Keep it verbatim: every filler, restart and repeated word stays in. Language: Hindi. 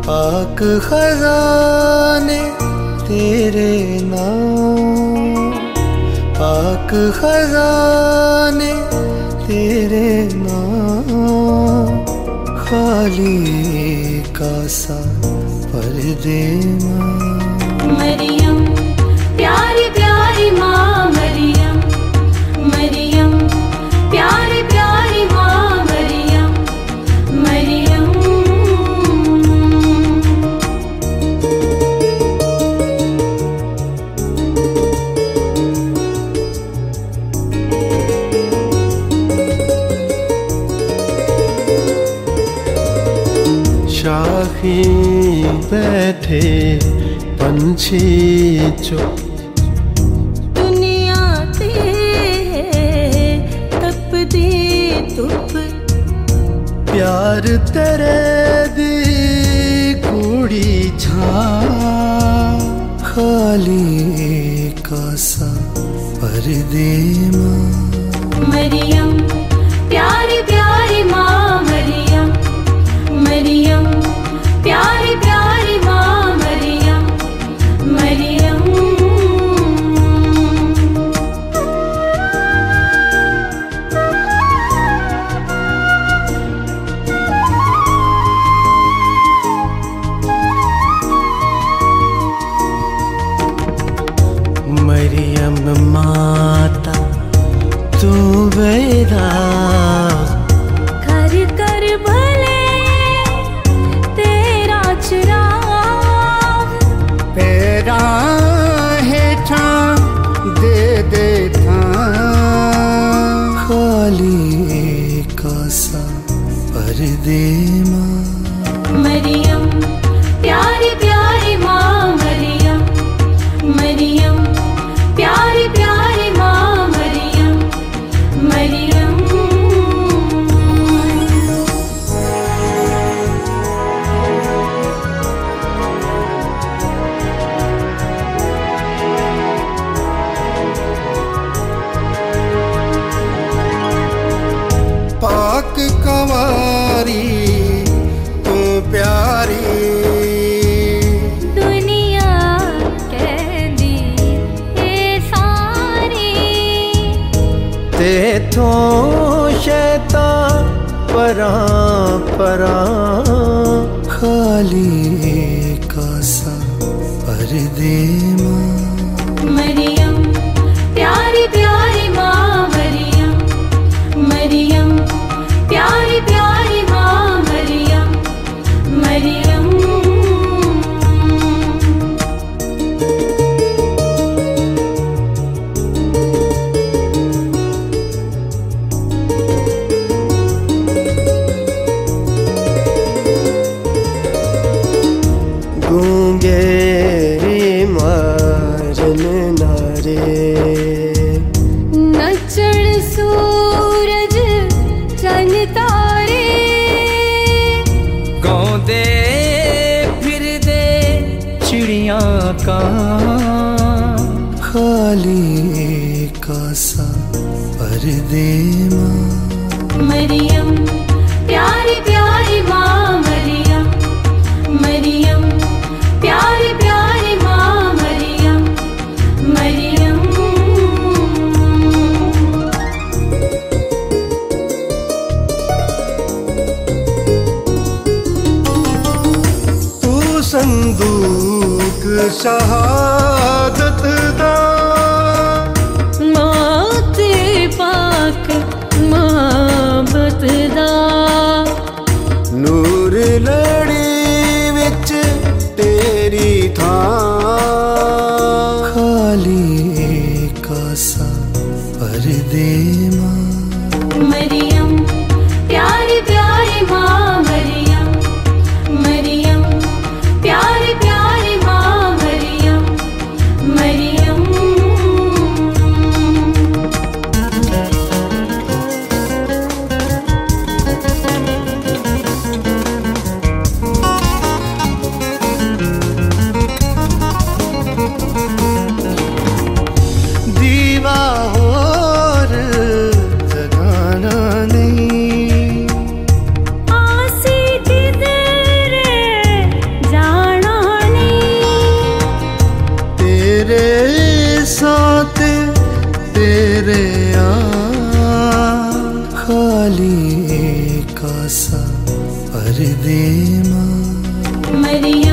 पाक खजाने तेरे नाम, पाक खजाने तेरे नाम, खाली का सा पर्दे माँ। मरियम प्यारी प्यारी माँ मरियम, मरियम प्यारी प्यारी माँ मरियम, मरियम। शाही बैठे पंछी चुप, दुनिया ते तपदी धुप, प्यार तेरे दी कूड़ी छां, खाली का सा पर्दे माँ। मरियम प्यारी प्यारी माँ मरियम, मरियम प्यारी प्यारी माँ मरियम, मरियम। मरियम माता तू बेदा, कर कर भले तेरा चुराग, तेरा हेठा दे दे था, खाली का सा पर्दे माँ। मरियम प्यारी प्यारी माँ मरियम, मरियम प्यारी प्यारी माँ मरियम, मरियम। पाक कंवारी तू प्यारी, दुनिया कहदी ए सारी, तेथों शैतान परां परां, खाली का सा पर्दे माँ। मरियम प्यारी प्यारी माँ मरियम, मरियम प्यारी प्यारी माँ मरियम, मरियम। गूंगे मारन नारे, नचण सूरज चन तारे, गाँदे फिर दे चिड़िया का, खाली का सा पर्दे माँ। मरियम प्यारी प्यारी माँ मरियम, मरियम प्यारी प्यारी माँ मरियम, मरियम। तू संदूक शहादत दा, माते पाक मोहब्बत दा, नूर लड़ी विच तेरी था, खाली का सा पर्दे माँ। मरियम प्यारी प्यारी माँ मरियम, मरियम प्यारी प्यारी माँ मरियम, मरियम। दीवा होर वाली एक आसा पर्दे मां मरियम